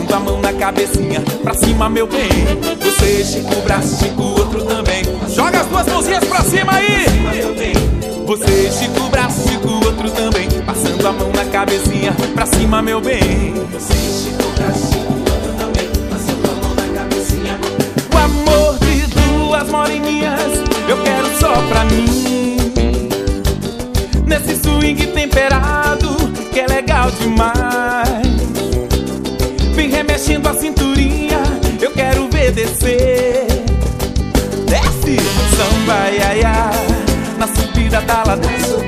passando a mão na cabecinha, pra cima, meu bem. Você estica o braço, estica o outro também. Joga as duas mãozinhas pra cima aí. Você estica o braço, estica o outro também, passando a mão na cabecinha, pra cima, meu bem. Você estica o braço, estica o outro também, passando a mão na cabecinha. O amor de duas moreninhas eu quero só pra mim, nesse swing temperado que é legal demais. Vem remexendo a cinturinha, eu quero ver descer. Desce, samba, iaia, na subida da ladeira.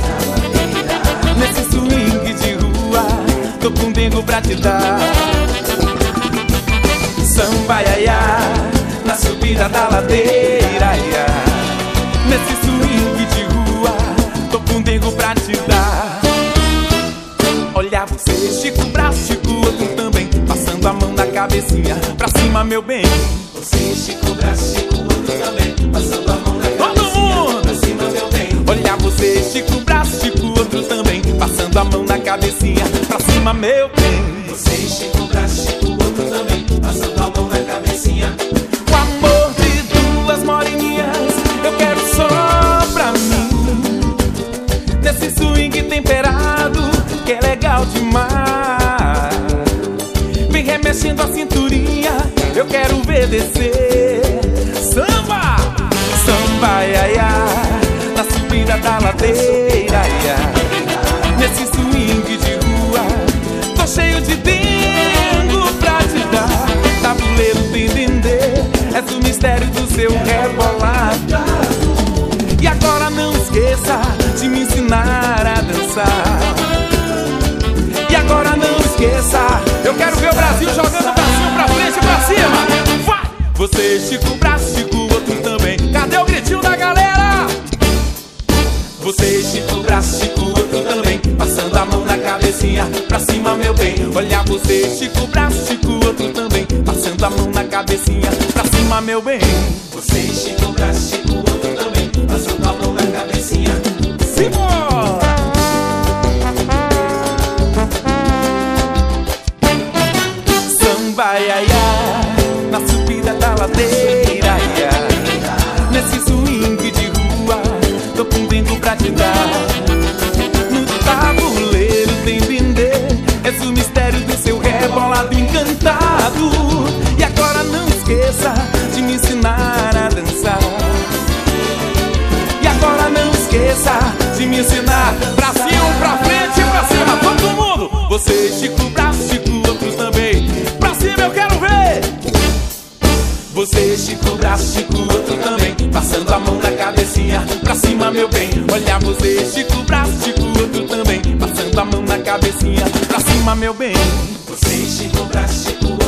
Nesse swing de rua, tô com dengo pra te dar. Samba, iaia, na subida da ladeira, ia. Nesse swing de rua, tô com dengo pra te dar. Olha você, estica o braço, estica o outro também, passando a mão na cabecinha, pra cima, meu bem. Você estica o braço, estica o outro também, passando a mão na cabecinha, pra cima, meu bem. Olha você, estica o braço, estica o outro também, passando a mão na cabecinha, pra cima, meu bem. Você estica o braço, estica o outro também, passando a mão na cabecinha. O amor de duas moreninhas eu quero só pra mim, nesse swing temperado que é legal demais. Vem remexendo a cinturinha, eu quero ver descer. Samba, samba, iaia, na subida da ladeira, ia. Nesse swing de rua, tô cheio de dengo pra te dar. Tabuleiro tem dendê, és o mistério do seu rebolado. E agora não esqueça de me ensinar a dançar. E agora não esqueça, eu quero ver o Brasil jogando o bracinho pra frente e pra cima. Vai! Você estica o braço, estica o outro também. Cadê o gritinho da galera? Você estica o braço, estica o outro também, passando a mão na cabecinha, pra cima, meu bem. Olha você, estica o braço, estica o outro também, passando a mão na cabecinha, pra cima, meu bem. Você estica o braço, estica o outro também, passando a mão na cabecinha. Simbora! Samba, iaia, na subida da ladeira, ia. Nesse swing de rua, tô com dengo pra te dar. No tabuleiro tem dendê, és o mistério do seu rebolado encantado. E agora não esqueça de me ensinar a dançar. E agora não esqueça de me ensinar. Bracinho pra frente e pra cima, todo mundo. Você estica o braço, estica o outro também, pra cima eu quero ver. Você estica o braço, estica o outro também, passando a mão na cabecinha, pra cima, meu bem. Olha você, estica o braço, estica o outro também, passando a mão na cabecinha, pra cima, meu bem. Você estica o braço, estica o outro